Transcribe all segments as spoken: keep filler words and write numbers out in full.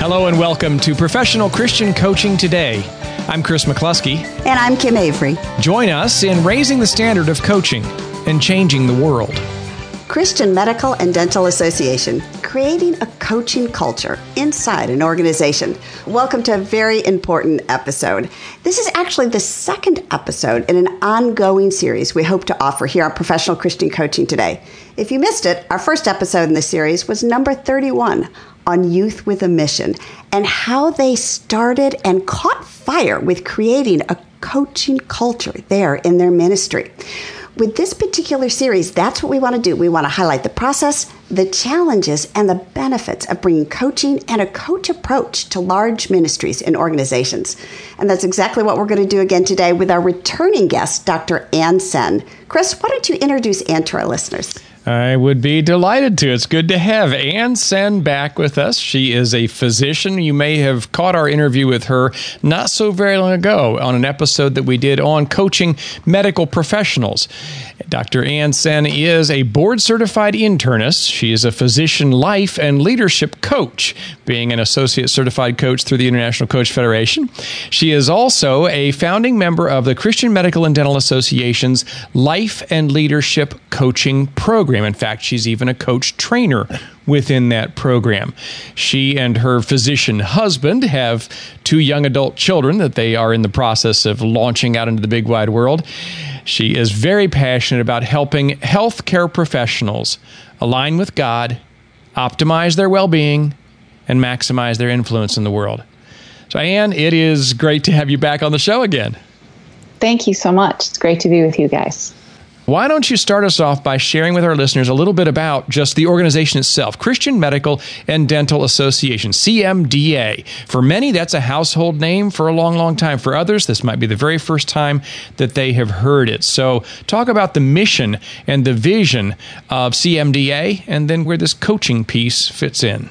Hello and welcome to Professional Christian Coaching Today. I'm Chris McCluskey. And I'm Kim Avery. Join us in raising the standard of coaching and changing the world. Christian Medical and Dental Association, creating a coaching culture inside an organization. Welcome to a very important episode. This is actually the second episode in an ongoing series we hope to offer here on Professional Christian Coaching Today. If you missed it, our first episode in this series was number thirty-one on Youth with a Mission and how they started and caught fire with creating a coaching culture there in their ministry. With this particular series, that's what we want to do. We want to highlight the process, the challenges, and the benefits of bringing coaching and a coach approach to large ministries and organizations. And that's exactly what we're going to do again today with our returning guest, Doctor Ann Sen. Chris, why don't you introduce Ann to our listeners? I would be delighted to. It's good to have Ann Sen back with us. She is a physician. You may have caught our interview with her not so very long ago on an episode that we did on coaching medical professionals. Doctor Ann Sen is a board-certified internist. She is a physician life and leadership coach, being an associate certified coach through the International Coach Federation. She is also a founding member of the Christian Medical and Dental Association's Life and Leadership Coaching Program. In fact, she's even a coach trainer within that program. She and her physician husband have two young adult children that they are in the process of launching out into the big wide world. She is very passionate about helping healthcare professionals align with God, optimize their well-being, and maximize their influence in the world. So, Ann, it is great to have you back on the show again. Thank you so much. It's great to be with you guys. Why don't you start us off by sharing with our listeners a little bit about just the organization itself, Christian Medical and Dental Association, C M D A. For many, that's a household name for a long, long time. For others, this might be the very first time that they have heard it. So talk about the mission and the vision of C M D A and then where this coaching piece fits in.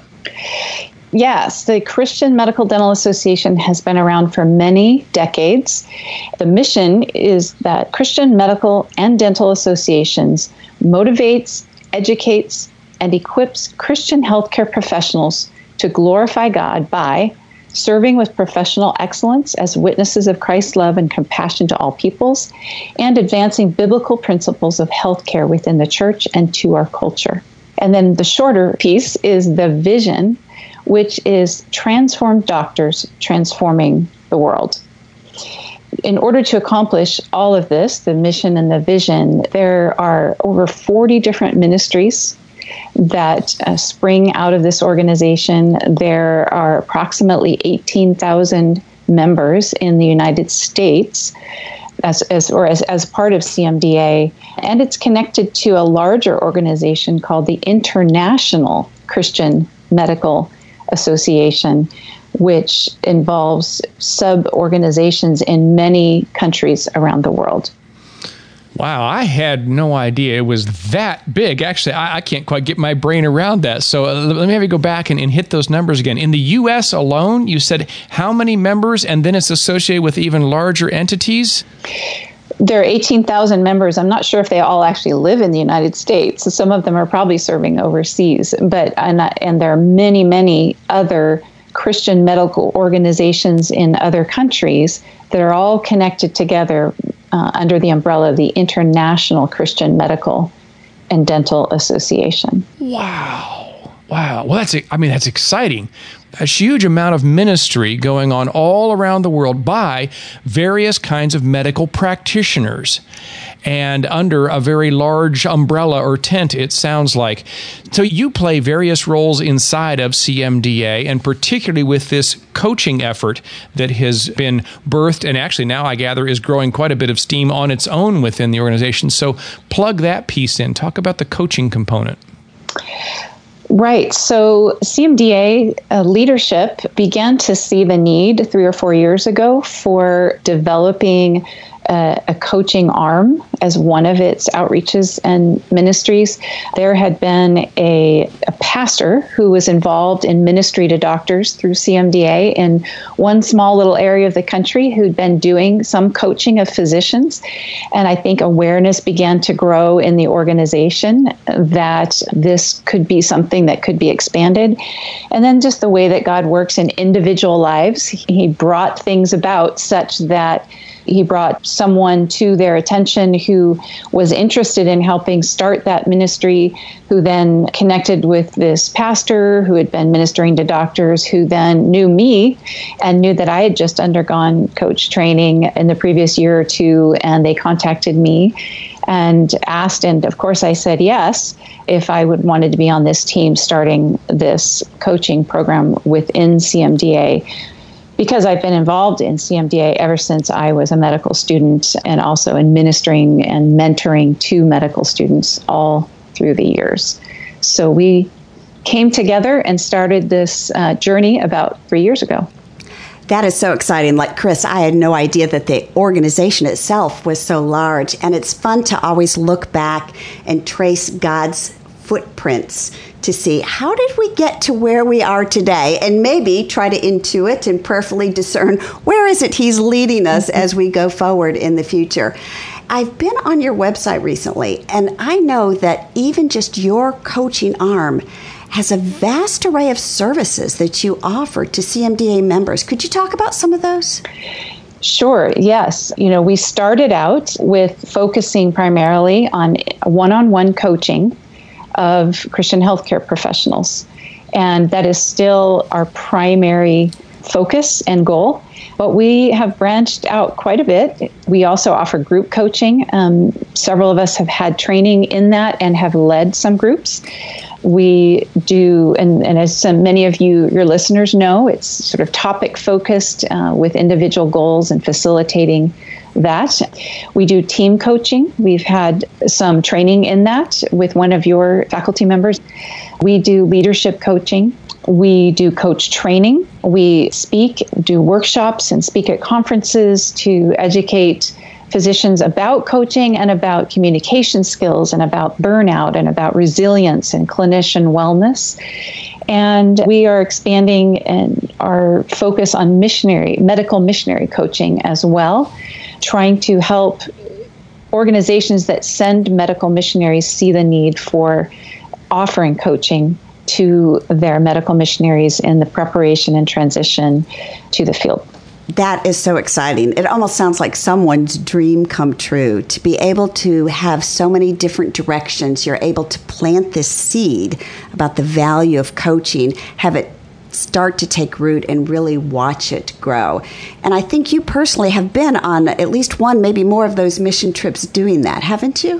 Yes, the Christian Medical Dental Association has been around for many decades. The mission is that Christian Medical and Dental Associations motivates, educates, and equips Christian healthcare professionals to glorify God by serving with professional excellence as witnesses of Christ's love and compassion to all peoples, and advancing biblical principles of healthcare within the church and to our culture. And then the shorter piece is the vision, which is transformed doctors transforming the world. In order to accomplish all of this, the mission and the vision, there are over forty different ministries that uh, spring out of this organization. There are approximately eighteen thousand members in the United States as, as or as, as part of C M D A, and it's connected to a larger organization called the International Christian Medical Association, which involves sub-organizations in many countries around the world. Wow, I had no idea it was that big. Actually, I, I can't quite get my brain around that. So uh, let me have you go back and, and hit those numbers again. In the U S alone, you said how many members, and then it's associated with even larger entities? There are eighteen thousand members. I'm not sure if they all actually live in the United States. So some of them are probably serving overseas. But and, and there are many, many other Christian medical organizations in other countries that are all connected together uh, under the umbrella of the International Christian Medical and Dental Association. Wow. Wow. Well, that's, I mean, that's exciting. A huge amount of ministry going on all around the world by various kinds of medical practitioners and under a very large umbrella or tent, it sounds like. So you play various roles inside of C M D A, and particularly with this coaching effort that has been birthed and actually now I gather is growing quite a bit of steam on its own within the organization. So plug that piece in. Talk about the coaching component. Right. So C M D A uh, leadership began to see the need three or four years ago for developing a, a coaching arm as one of its outreaches and ministries. There had been a, a pastor who was involved in ministry to doctors through C M D A in one small little area of the country who'd been doing some coaching of physicians. And I think awareness began to grow in the organization that this could be something that could be expanded. And then just the way that God works in individual lives, he brought things about such that he brought someone to their attention who was interested in helping start that ministry, who then connected with this pastor who had been ministering to doctors, who then knew me and knew that I had just undergone coach training in the previous year or two, and they contacted me and asked, and of course I said yes, if I would wanted to be on this team starting this coaching program within C M D A. Because I've been involved in C M D A ever since I was a medical student, and also in ministering and mentoring to medical students all through the years. So we came together and started this uh, journey about three years ago. That is so exciting. Like Chris, I had no idea that the organization itself was so large. And it's fun to always look back and trace God's footprints to see how did we get to where we are today, and maybe try to intuit and prayerfully discern where is it he's leading us mm-hmm. as we go forward in the future. I've been on your website recently, and I know that even just your coaching arm has a vast array of services that you offer to C M D A members. Could you talk about some of those? Sure, yes. You know, we started out with focusing primarily on one-on-one coaching of Christian healthcare professionals. And that is still our primary focus and goal. But we have branched out quite a bit. We also offer group coaching. Um, several of us have had training in that and have led some groups. We do, and, and as some, many of you, your listeners know, it's sort of topic focused uh, with individual goals and facilitating that. We do team coaching. We've had some training in that with one of your faculty members. We do leadership coaching. We do coach training. We speak, do workshops, and speak at conferences to educate physicians about coaching and about communication skills and about burnout and about resilience and clinician wellness. And we are expanding and our focus on missionary, medical missionary coaching as well, trying to help organizations that send medical missionaries see the need for offering coaching to their medical missionaries in the preparation and transition to the field. That is so exciting. It almost sounds like someone's dream come true, to be able to have so many different directions. You're able to plant this seed about the value of coaching, have it start to take root and really watch it grow. And I think you personally have been on at least one, maybe more of those mission trips doing that, haven't you?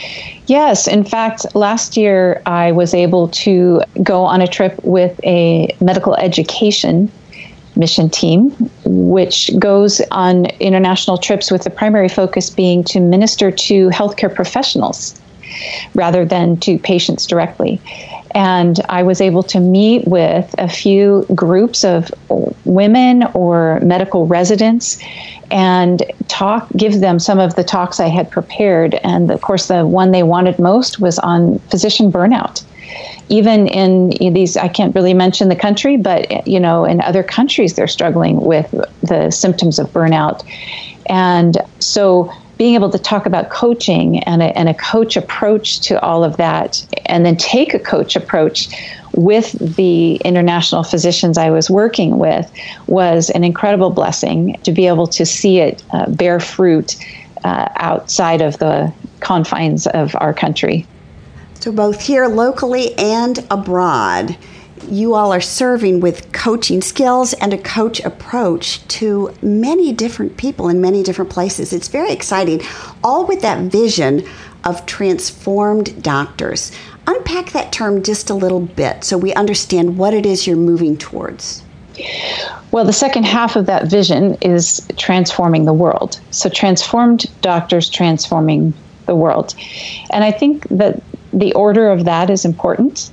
Yes. In fact, last year I was able to go on a trip with a medical education mission team, which goes on international trips with the primary focus being to minister to healthcare professionals rather than to patients directly. And I was able to meet with a few groups of women or medical residents and talk, give them some of the talks I had prepared. And of course, the one they wanted most was on physician burnout. Even in these, I can't really mention the country, but you know, in other countries, they're struggling with the symptoms of burnout. And so being able to talk about coaching and a, and a coach approach to all of that, and then take a coach approach with the international physicians I was working with, was an incredible blessing to be able to see it uh, bear fruit uh, outside of the confines of our country. So both here locally and abroad, you all are serving with coaching skills and a coach approach to many different people in many different places. It's very exciting, all with that vision of transformed doctors. Unpack that term just a little bit so we understand what it is you're moving towards. Well, the second half of that vision is transforming the world. So transformed doctors transforming the world. And I think that the order of that is important.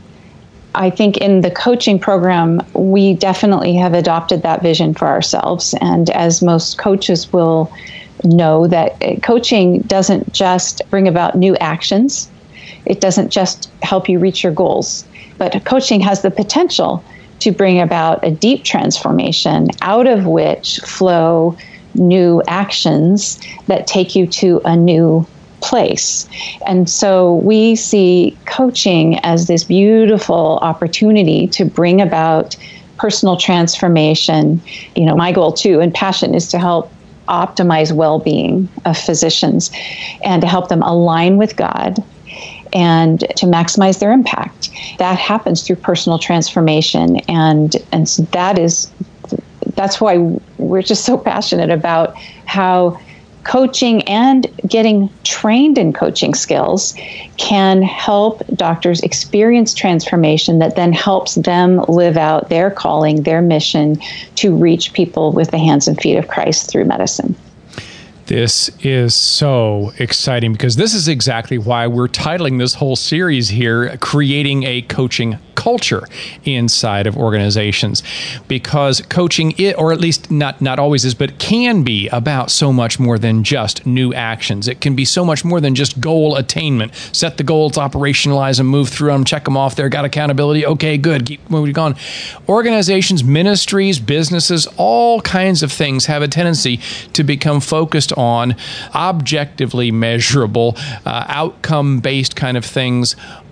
I think in the coaching program, we definitely have adopted that vision for ourselves. And as most coaches will know that coaching doesn't just bring about new actions. It doesn't just help you reach your goals, but coaching has the potential to bring about a deep transformation out of which flow new actions that take you to a new place. And so we see coaching as this beautiful opportunity to bring about personal transformation. You know, my goal too and passion is to help optimize well-being of physicians and to help them align with God and to maximize their impact. That happens through personal transformation. And, and so that is, that's why we're just so passionate about how coaching and getting trained in coaching skills can help doctors experience transformation that then helps them live out their calling, their mission to reach people with the hands and feet of Christ through medicine. This is so exciting because this is exactly why we're titling this whole series here, Creating a Coaching Culture Inside of Organizations. Because coaching, it, or at least not, not always is, but can be about so much more than just new actions. It can be so much more than just goal attainment. Set the goals, operationalize them, move through them, check them off there, got accountability, okay, good, keep moving on. Organizations, ministries, businesses, all kinds of things have a tendency to become focused on objectively measurable, uh, outcome-based kind of things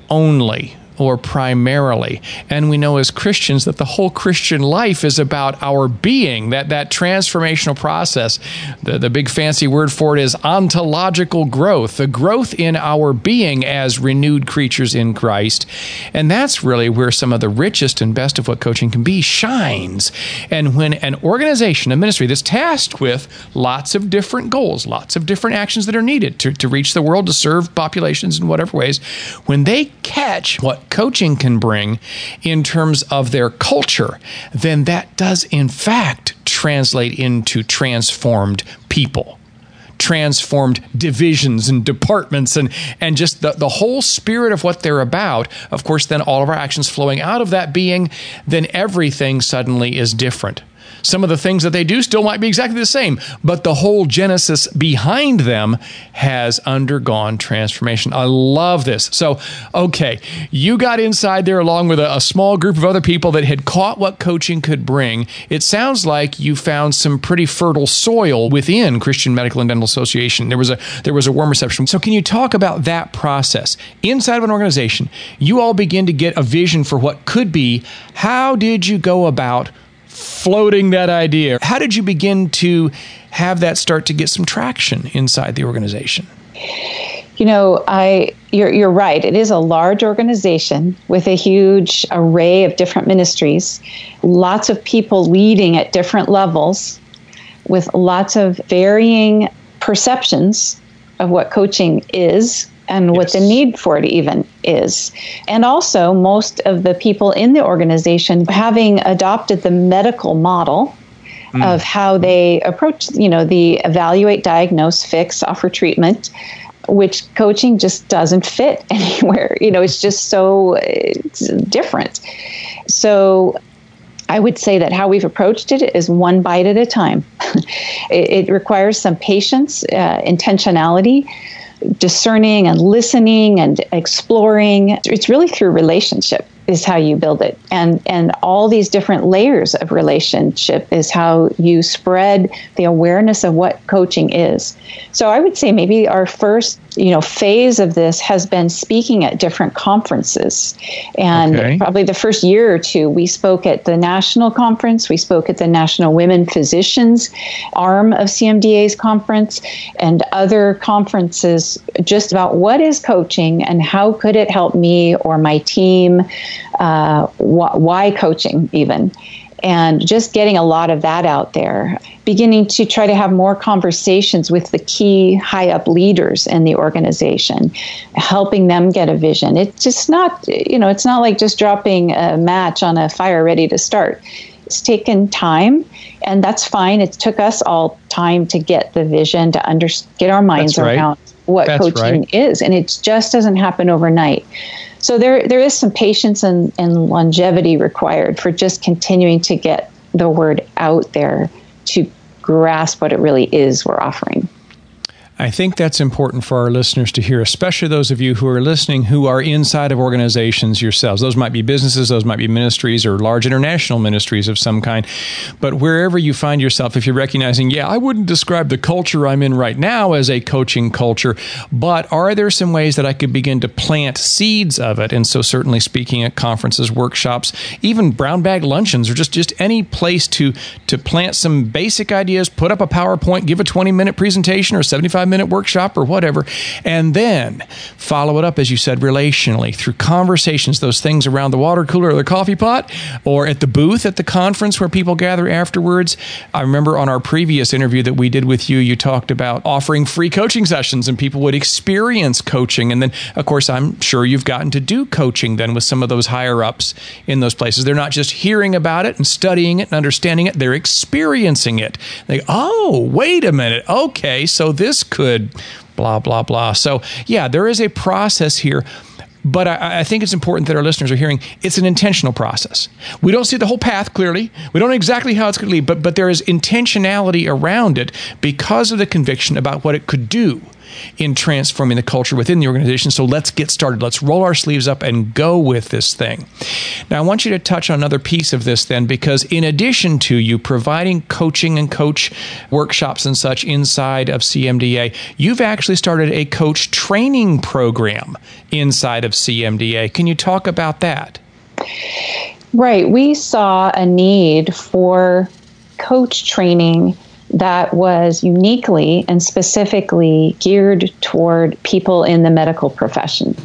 only, or primarily. And we know as Christians that the whole Christian life is about our being, that that transformational process. The, the big fancy word for it is ontological growth, the growth in our being as renewed creatures in Christ. And that's really where some of the richest and best of what coaching can be shines. And when an organization, a ministry that's tasked with lots of different goals, lots of different actions that are needed to, to reach the world, to serve populations in whatever ways, when they catch what coaching can bring in terms of their culture, then that does in fact translate into transformed people, transformed divisions and departments, and, and just the, the whole spirit of what they're about. Of course, then all of our actions flowing out of that being, then everything suddenly is different. Some of the things that they do still might be exactly the same, but the whole genesis behind them has undergone transformation. I love this. So, okay, you got inside there along with a, a small group of other people that had caught what coaching could bring. It sounds like you found some pretty fertile soil within Christian Medical and Dental Association. There was a there was a warm reception. So can you talk about that process? Inside of an organization, you all begin to get a vision for what could be. How did you go about floating that idea? How did you begin to have that start to get some traction inside the organization? You know, I you're you're right. It is a large organization with a huge array of different ministries, lots of people leading at different levels, with lots of varying perceptions of what coaching is and yes. what the need for it even is. And also, most of the people in the organization having adopted the medical model mm. of how they approach, you know, the evaluate, diagnose, fix, offer treatment, which coaching just doesn't fit anywhere. You know, it's just so it's different. So I would say that how we've approached it is one bite at a time. it, it requires some patience, uh, intentionality, discerning and listening and exploring. It's really through relationship is how you build it. And and all these different layers of relationship is how you spread the awareness of what coaching is. So I would say maybe our first, you know, phase of this has been speaking at different conferences. And okay. probably the first year or two, we spoke at the national conference. We spoke at the National Women Physicians arm of C M D A's conference and other conferences just about what is coaching and how could it help me or my team. Uh, wh- why coaching even, and just getting a lot of that out there, beginning to try to have more conversations with the key high up leaders in the organization, helping them get a vision. It's just not, you know, it's not like just dropping a match on a fire ready to start. It's taken time, and that's fine. It took us all time to get the vision, to under, get our minds right. around what that's coaching right. is, and it just doesn't happen overnight. So there, there is some patience and, and longevity required for just continuing to get the word out there to grasp what it really is we're offering. I think that's important for our listeners to hear, especially those of you who are listening who are inside of organizations yourselves. Those might be businesses, those might be ministries or large international ministries of some kind. But wherever you find yourself, if you're recognizing, yeah, I wouldn't describe the culture I'm in right now as a coaching culture, but are there some ways that I could begin to plant seeds of it? And so certainly speaking at conferences, workshops, even brown bag luncheons, or just, just any place to, to plant some basic ideas, put up a PowerPoint, give a twenty-minute presentation or a seventy-five minute workshop or whatever, and then follow it up, as you said, relationally through conversations, those things around the water cooler or the coffee pot or at the booth at the conference where people gather afterwards. I remember on our previous interview that we did with you, you talked about offering free coaching sessions and people would experience coaching. And then, of course, I'm sure you've gotten to do coaching then with some of those higher ups in those places. They're not just hearing about it and studying it and understanding it, they're experiencing it. They go, oh, wait a minute. Okay, so this could blah, blah, blah. So, yeah, there is a process here. But I, I think it's important that our listeners are hearing it's an intentional process. We don't see the whole path clearly. We don't know exactly how it's going to lead, but, but there is intentionality around it because of the conviction about what it could do in transforming the culture within the organization. So let's get started. Let's roll our sleeves up and go with this thing. Now, I want you to touch on another piece of this then, because in addition to you providing coaching and coach workshops and such inside of C M D A, you've actually started a coach training program inside of C M D A. Can you talk about that? Right. We saw a need for coach training that was uniquely and specifically geared toward people in the medical profession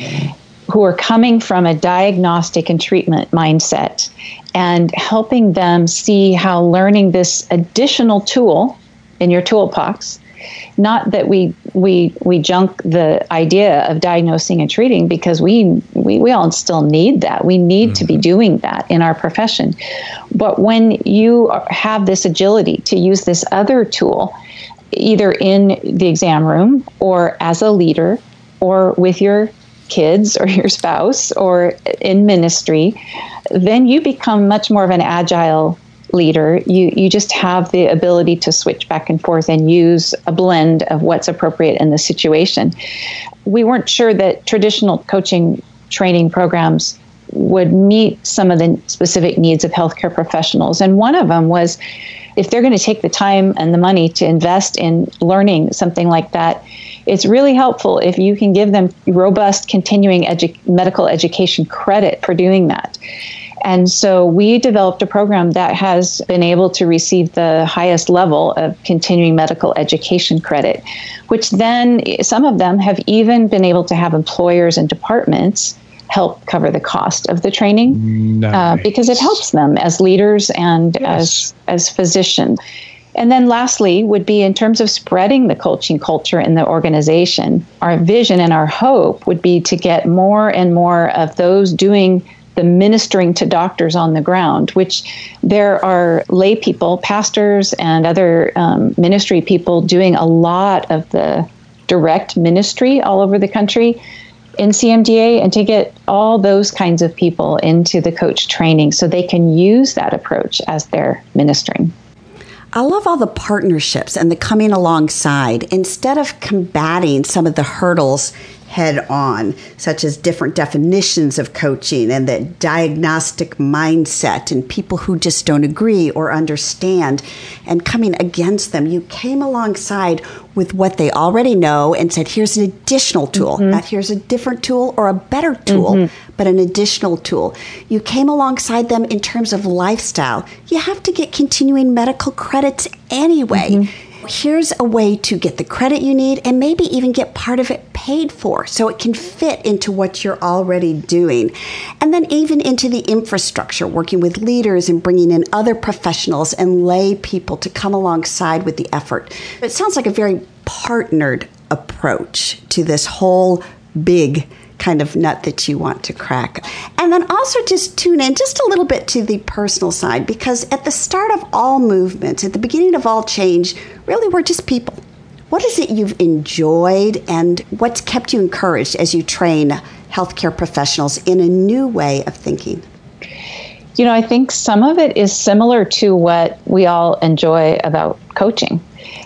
who are coming from a diagnostic and treatment mindset, and helping them see how learning this additional tool in your toolbox, not that we we we junk the idea of diagnosing and treating, because we we, we all still need that. We need mm-hmm. to be doing that in our profession. But when you have this agility to use this other tool, either in the exam room or as a leader or with your kids or your spouse or in ministry, then you become much more of an agile leader. You you just have the ability to switch back and forth and use a blend of what's appropriate in the situation. We weren't sure that traditional coaching training programs would meet some of the specific needs of healthcare professionals. And one of them was, if they're going to take the time and the money to invest in learning something like that, it's really helpful if you can give them robust continuing edu- medical education credit for doing that. And so we developed a program that has been able to receive the highest level of continuing medical education credit, which then some of them have even been able to have employers and departments help cover the cost of the training, nice. uh, because it helps them as leaders and yes. as as physicians. And then lastly would be in terms of spreading the coaching culture in the organization. Our vision and our hope would be to get more and more of those doing the ministering to doctors on the ground, which there are lay people, pastors and other um, ministry people doing a lot of the direct ministry all over the country in C M D A, and to get all those kinds of people into the coach training so they can use that approach as they're ministering. I love all the partnerships and the coming alongside instead of combating some of the hurdles head on, such as different definitions of coaching and the diagnostic mindset and people who just don't agree or understand and coming against them. You came alongside with what they already know and said, here's an additional tool, mm-hmm. not here's a different tool or a better tool, mm-hmm. but an additional tool. You came alongside them in terms of lifestyle. You have to get continuing medical credits anyway. Mm-hmm. Here's a way to get the credit you need and maybe even get part of it paid for so it can fit into what you're already doing. And then even into the infrastructure, working with leaders and bringing in other professionals and lay people to come alongside with the effort. It sounds like a very partnered approach to this whole big kind of nut that you want to crack. And then also just tune in just a little bit to the personal side, because at the start of all movements, at the beginning of all change, really we're just people. What is it you've enjoyed and what's kept you encouraged as you train healthcare professionals in a new way of thinking? You know, I think some of it is similar to what we all enjoy about coaching.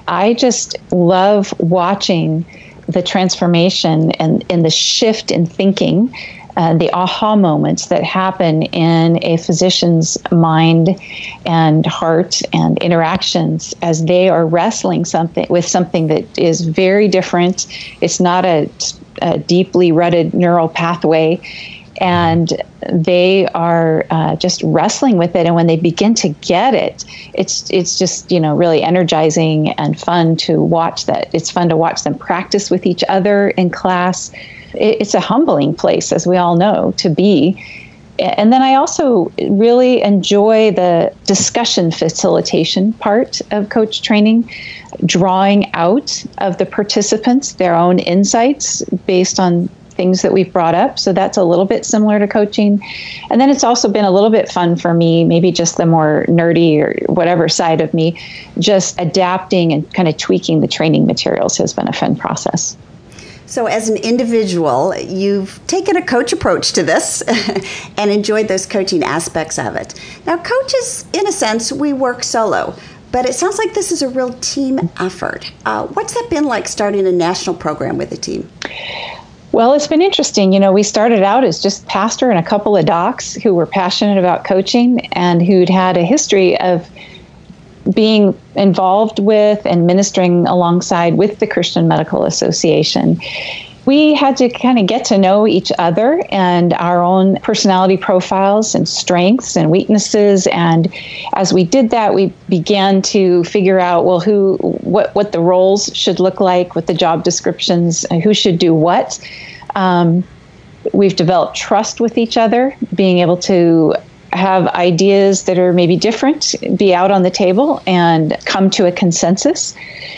I just love watching the transformation and, and the shift in thinking, uh, the aha moments that happen in a physician's mind and heart and interactions as they are wrestling something with something that is very different. It's not a, a deeply rooted neural pathway, and they are uh, just wrestling with it. And when they begin to get it, it's it's just, you know, really energizing and fun to watch that. It's fun to watch them practice with each other in class. It, it's a humbling place, as we all know, to be. And then I also really enjoy the discussion facilitation part of coach training, drawing out of the participants their own insights based on things that we've brought up. So that's a little bit similar to coaching. And then it's also been a little bit fun for me, maybe just the more nerdy or whatever side of me, just adapting and kind of tweaking the training materials has been a fun process. So as an individual, you've taken a coach approach to this and enjoyed those coaching aspects of it. Now, coaches, in a sense, we work solo, but it sounds like this is a real team effort. Uh, what's that been like starting a national program with a team? Well, it's been interesting. You know, we started out as just pastor and a couple of docs who were passionate about coaching and who'd had a history of being involved with and ministering alongside with the Christian Medical Association. We had to kind of get to know each other and our own personality profiles and strengths and weaknesses. And as we did that, we began to figure out, well, who, what, what the roles should look like, what the job descriptions, who should do what. Um, we've developed trust with each other, being able to have ideas that are maybe different, be out on the table and come to a consensus.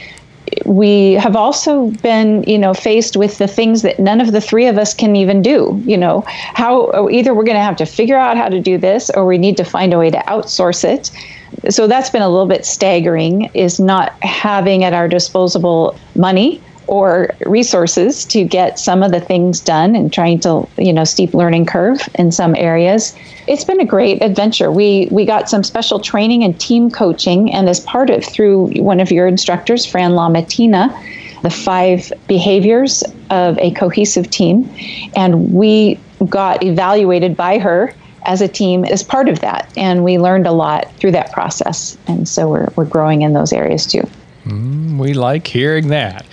We have also been, you know, faced with the things that none of the three of us can even do. You know, how either we're going to have to figure out how to do this, or we need to find a way to outsource it. So that's been a little bit staggering, is not having at our disposal money or resources to get some of the things done, and trying to, you know, steep learning curve in some areas. It's been a great adventure. We we got some special training and team coaching, and as part of through one of your instructors, Fran LaMattina, the five behaviors of a cohesive team, and we got evaluated by her as a team as part of that, and we learned a lot through that process, and so we're we're growing in those areas too. Mm, we like hearing that.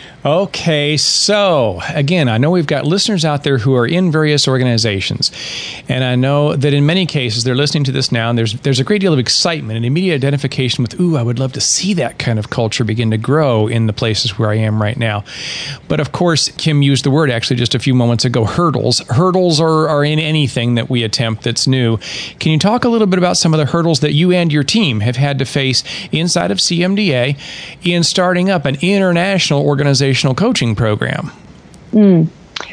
Okay, so again, I know we've got listeners out there who are in various organizations, and I know that in many cases they're listening to this now, and there's there's a great deal of excitement and immediate identification with, ooh, I would love to see that kind of culture begin to grow in the places where I am right now. But of course, Kim used the word actually just a few moments ago, hurdles. Hurdles are, are in anything that we attempt that's new. Can you talk a little bit about some of the hurdles that you and your team have had to face inside of C M D A in starting up an international organization coaching program? Mm.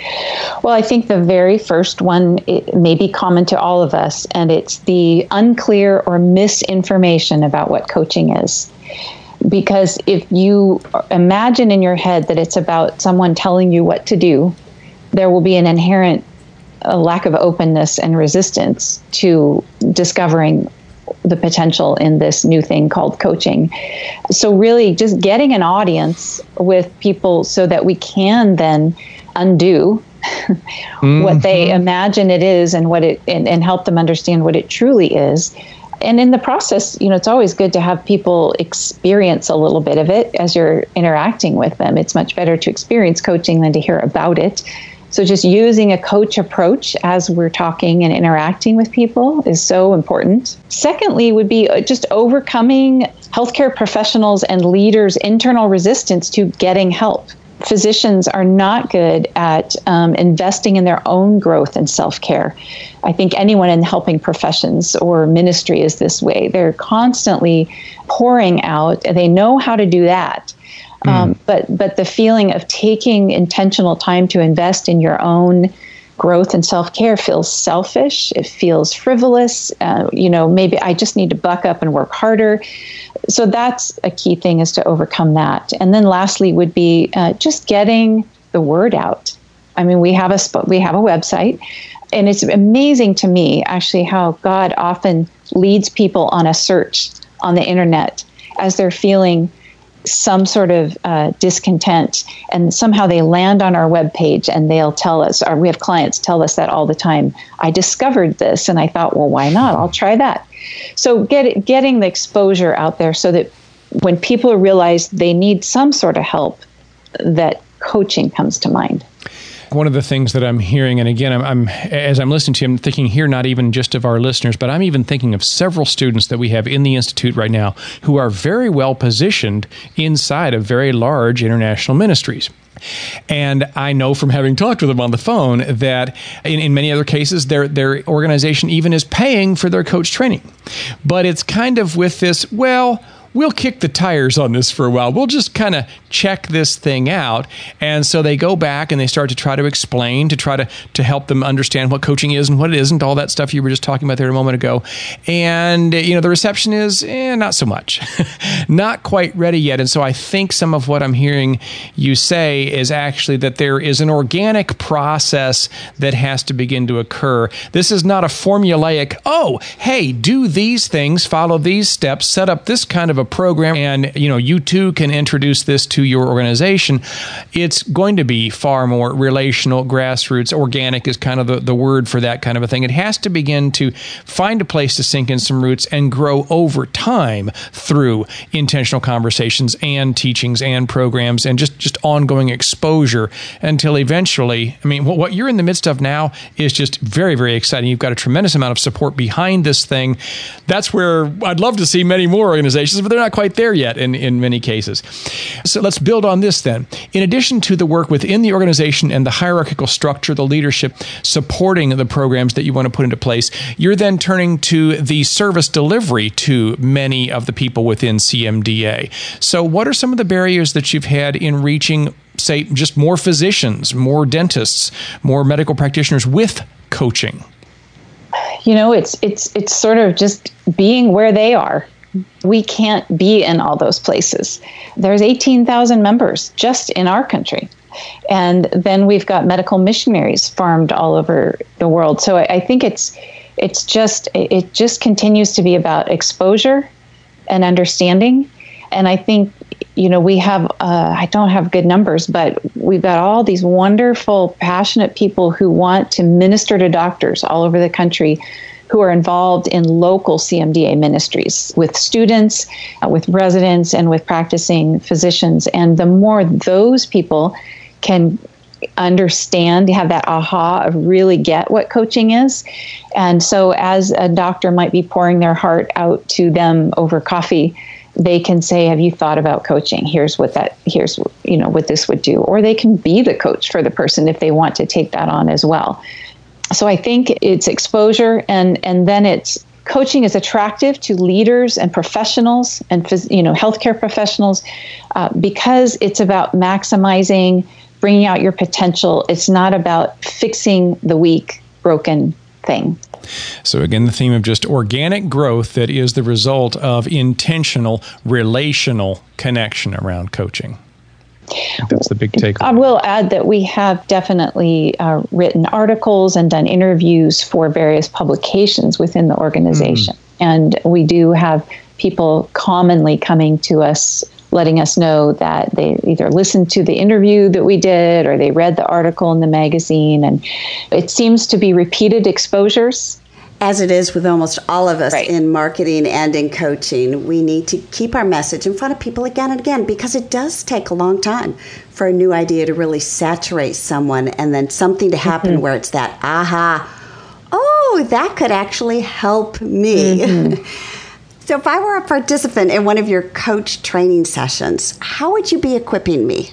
Well, I think the very first one, it may be common to all of us, and it's the unclear or misinformation about what coaching is. Because if you imagine in your head that it's about someone telling you what to do, there will be an inherent uh, lack of openness and resistance to discovering the potential in this new thing called coaching. So really just getting an audience with people so that we can then undo mm-hmm. what they imagine it is, and what it and, and help them understand what it truly is. And in the process, you know, it's always good to have people experience a little bit of it as you're interacting with them. It's much better to experience coaching than to hear about it. So just using a coach approach as we're talking and interacting with people is so important. Secondly, would be just overcoming healthcare professionals and leaders' internal resistance to getting help. Physicians are not good at um, investing in their own growth and self-care. I think anyone in helping professions or ministry is this way. They're constantly pouring out. They know how to do that. Um, but but the feeling of taking intentional time to invest in your own growth and self-care feels selfish. It feels frivolous. Uh, you know, maybe I just need to buck up and work harder. So that's a key thing, is to overcome that. And then lastly would be uh, just getting the word out. I mean, we have a sp- we have a website, and it's amazing to me actually how God often leads people on a search on the internet as they're feeling some sort of uh, discontent, and somehow they land on our webpage and they'll tell us, or we have clients tell us that all the time. I discovered this and I thought, well, why not? I'll try that. So get, getting the exposure out there so that when people realize they need some sort of help, that coaching comes to mind. One of the things that I'm hearing, and again, I'm, I'm as I'm listening to you, I'm thinking here not even just of our listeners, but I'm even thinking of several students that we have in the Institute right now who are very well positioned inside of very large international ministries. And I know from having talked with them on the phone that in, in many other cases, their their organization even is paying for their coach training. But it's kind of with this, well, we'll kick the tires on this for a while. We'll just kind of check this thing out. And so they go back and they start to try to explain, to try to, to help them understand what coaching is and what it isn't, all that stuff you were just talking about there a moment ago. And, you know, the reception is eh, not so much, not quite ready yet. And so I think some of what I'm hearing you say is actually that there is an organic process that has to begin to occur. This is not a formulaic, oh, hey, do these things, follow these steps, set up this kind of a program, and you know you too can introduce this to your organization. It's going to be far more relational, grassroots, organic is kind of the, the word for that kind of a thing. It has to begin to find a place to sink in some roots and grow over time through intentional conversations and teachings and programs and just, just ongoing exposure until eventually, I mean, what, what you're in the midst of now is just very, very exciting. You've got a tremendous amount of support behind this thing. That's where I'd love to see many more organizations, but they're not quite there yet in, in many cases. So let's build on this then. In addition to the work within the organization and the hierarchical structure, the leadership supporting the programs that you want to put into place, you're then turning to the service delivery to many of the people within C M D A. So what are some of the barriers that you've had in reaching, say, just more physicians, more dentists, more medical practitioners with coaching? You know, it's it's it's sort of just being where they are. We can't be in all those places. There's eighteen thousand members just in our country. And then we've got medical missionaries farmed all over the world. So I, I think it's it's just it just continues to be about exposure and understanding. And I think, you know, we have, uh, I don't have good numbers, but we've got all these wonderful, passionate people who want to minister to doctors all over the country who are involved in local C M D A ministries with students, uh, with residents, and with practicing physicians. And the more those people can understand, have that aha of really get what coaching is. And so as a doctor might be pouring their heart out to them over coffee, they can say, have you thought about coaching? Here's what that, here's, you know, what this would do. Or they can be the coach for the person if they want to take that on as well. So I think it's exposure, and, and then it's coaching is attractive to leaders and professionals and, you know, healthcare professionals uh, because it's about maximizing, bringing out your potential. It's not about fixing the weak, broken thing. So again, the theme of just organic growth that is the result of intentional relational connection around coaching. That's the big takeaway. I will add that we have definitely uh, written articles and done interviews for various publications within the organization. Mm. And we do have people commonly coming to us, letting us know that they either listened to the interview that we did or they read the article in the magazine. And it seems to be repeated exposures. As it is with almost all of us right. in marketing and in coaching, we need to keep our message in front of people again and again, because it does take a long time for a new idea to really saturate someone and then something to happen mm-hmm. where it's that, aha, oh, that could actually help me. Mm-hmm. So if I were a participant in one of your coach training sessions, how would you be equipping me?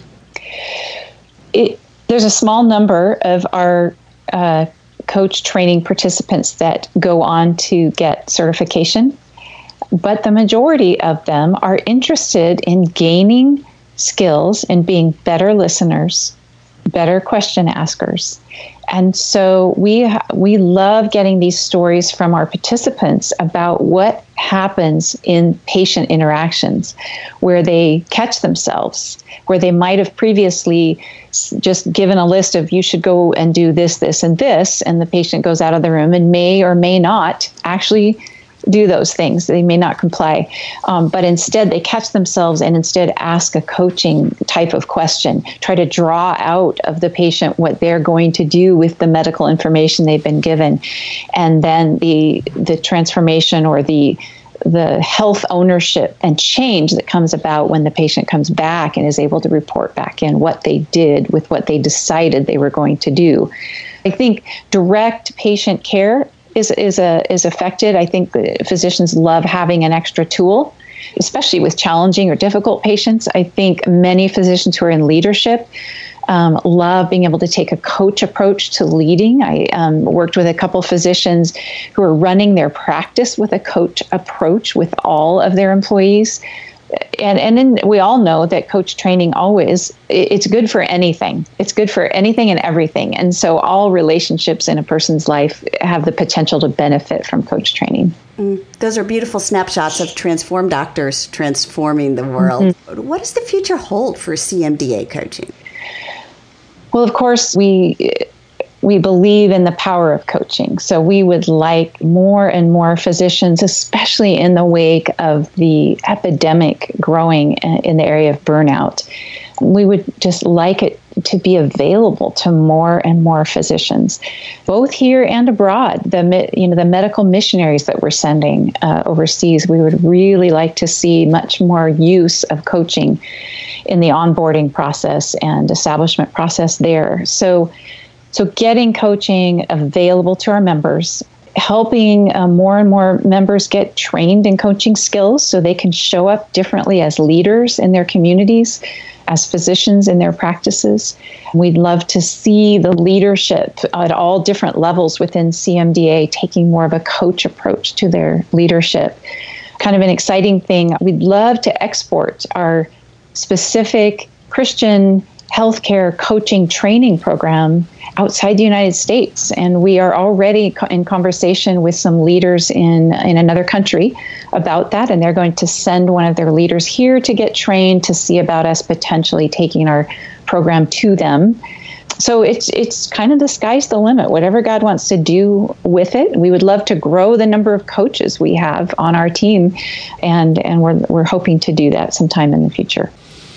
It, there's a small number of our uh, coach training participants that go on to get certification, but the majority of them are interested in gaining skills and being better listeners, better question askers. And so we ha- we love getting these stories from our participants about what happens in patient interactions where they catch themselves, where they might have previously just given a list of you should go and do this, this, and this, and the patient goes out of the room and may or may not actually do those things. They may not comply, um, but instead they catch themselves and instead ask a coaching type of question, try to draw out of the patient what they're going to do with the medical information they've been given. And then the the transformation or the the health ownership and change that comes about when the patient comes back and is able to report back in what they did with what they decided they were going to do. I think direct patient care is is a is affected. I think physicians love having an extra tool, especially with challenging or difficult patients. I think many physicians who are in leadership um, love being able to take a coach approach to leading. I um, worked with a couple physicians who are running their practice with a coach approach with all of their employees. And and then we all know that coach training always, it's good for anything. It's good for anything and everything. And so all relationships in a person's life have the potential to benefit from coach training. Mm, those are beautiful snapshots of transformed doctors transforming the world. Mm-hmm. What does the future hold for C M D A coaching? Well, of course, we... We believe in the power of coaching. So we would like more and more physicians, especially in the wake of the epidemic growing in the area of burnout. We would just like it to be available to more and more physicians, both here and abroad. The you know the medical missionaries that we're sending uh, overseas, we would really like to see much more use of coaching in the onboarding process and establishment process there. So. So getting coaching available to our members, helping uh, more and more members get trained in coaching skills so they can show up differently as leaders in their communities, as physicians in their practices. We'd love to see the leadership at all different levels within C M D A taking more of a coach approach to their leadership. Kind of an exciting thing. We'd love to export our specific Christian healthcare coaching training program outside the United States. And we are already in conversation with some leaders in, in another country about that. And they're going to send one of their leaders here to get trained to see about us potentially taking our program to them. So it's it's kind of the sky's the limit. Whatever God wants to do with it, we would love to grow the number of coaches we have on our team. And, and we're we're hoping to do that sometime in the future.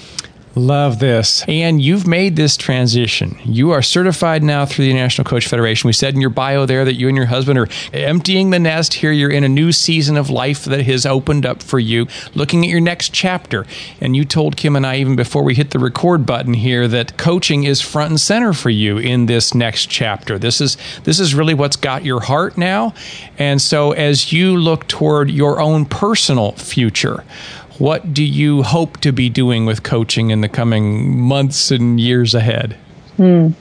Love this. And you've made this transition. You are certified now through the National Coach Federation. We said in your bio there that you and your husband are emptying the nest here. You're in a new season of life that has opened up for you, looking at your next chapter. And you told Kim and I, even before we hit the record button here, that coaching is front and center for you in this next chapter. This is this is really what's got your heart now. And so as you look toward your own personal future, what do you hope to be doing with coaching in the coming months and years ahead? Hmm.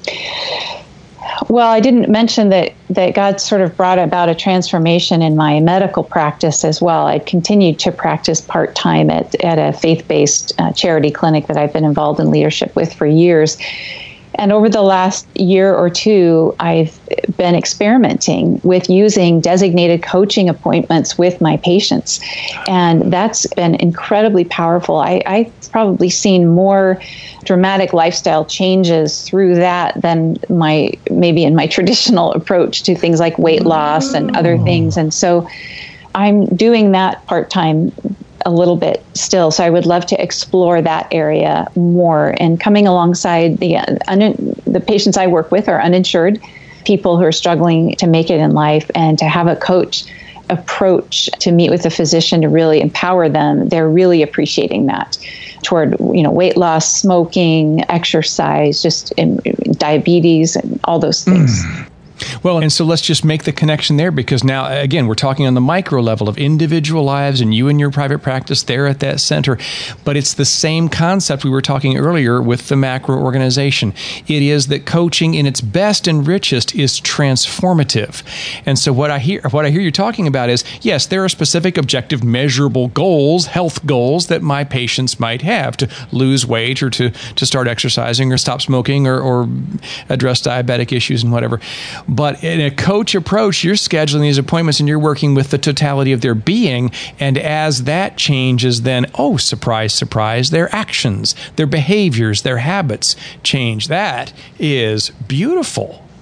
Well, I didn't mention that, that God sort of brought about a transformation in my medical practice as well. I continued to practice part-time at, at a faith-based uh, charity clinic that I've been involved in leadership with for years. And over the last year or two, I've been experimenting with using designated coaching appointments with my patients. And that's been incredibly powerful. I, I've probably seen more dramatic lifestyle changes through that than my maybe in my traditional approach to things like weight loss and other things. And so I'm doing that part-time a little bit still. So I would love to explore that area more. And coming alongside the un- the patients I work with are uninsured people who are struggling to make it in life, and to have a coach approach to meet with a physician to really empower them. They're really appreciating that toward, you know, weight loss, smoking, exercise, just in, in diabetes and all those things. Mm. Well, and so let's just make the connection there, because now, again, we're talking on the micro level of individual lives and you and your private practice there at that center. But it's the same concept we were talking earlier with the macro organization. It is that coaching in its best and richest is transformative. And so what I hear, what I hear you talking about is, yes, there are specific, objective, measurable goals, health goals that my patients might have to lose weight or to, to start exercising or stop smoking or, or address diabetic issues and whatever. But in a coach approach, you're scheduling these appointments and you're working with the totality of their being. And as that changes, then, oh, surprise, surprise, their actions, their behaviors, their habits change. That is beautiful.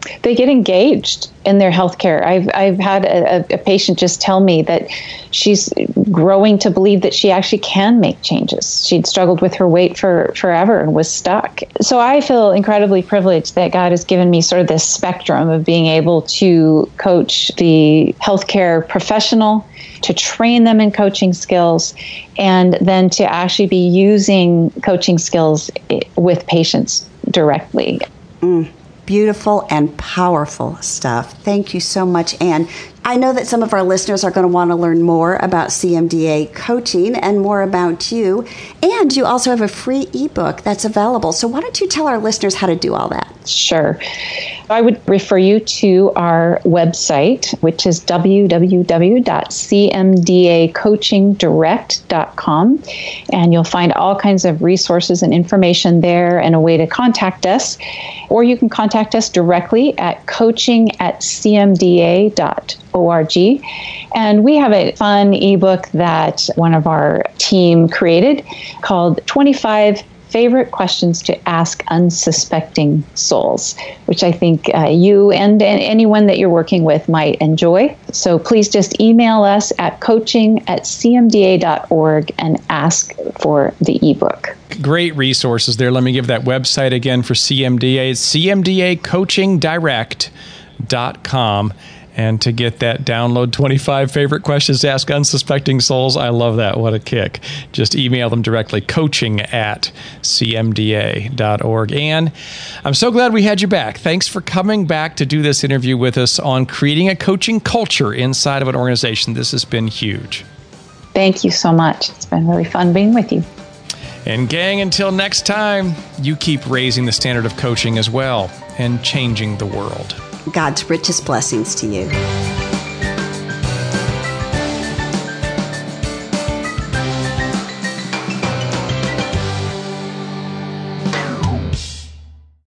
They get engaged in their healthcare. I've I've had a, a patient just tell me that she's growing to believe that she actually can make changes. She'd struggled with her weight for forever and was stuck. So I feel incredibly privileged that God has given me sort of this spectrum of being able to coach the healthcare professional, to train them in coaching skills, and then to actually be using coaching skills with patients directly. Mm. Beautiful and powerful stuff. Thank you so much, Ann. I know that some of our listeners are going to want to learn more about C M D A coaching and more about you. And you also have a free ebook that's available. So why don't you tell our listeners how to do all that? Sure. I would refer you to our website, which is w w w dot c m d a coaching direct dot com. And you'll find all kinds of resources and information there and a way to contact us. Or you can contact us directly at coaching at c m d a dot org. And we have a fun ebook that one of our team created called twenty-five Favorite Questions to Ask Unsuspecting Souls, which I think uh, you and, and anyone that you're working with might enjoy. So please just email us at coaching at c m d a dot org and ask for the ebook. Great resources there. Let me give that website again for C M D A. It's c m d a coaching direct dot com. And to get that download twenty-five favorite questions to ask unsuspecting souls, I love that. What a kick. Just email them directly, coaching at c m d a dot org. Ann, I'm so glad we had you back. Thanks for coming back to do this interview with us on creating a coaching culture inside of an organization. This has been huge. Thank you so much. It's been really fun being with you. And gang, until next time, you keep raising the standard of coaching as well and changing the world. God's richest blessings to you.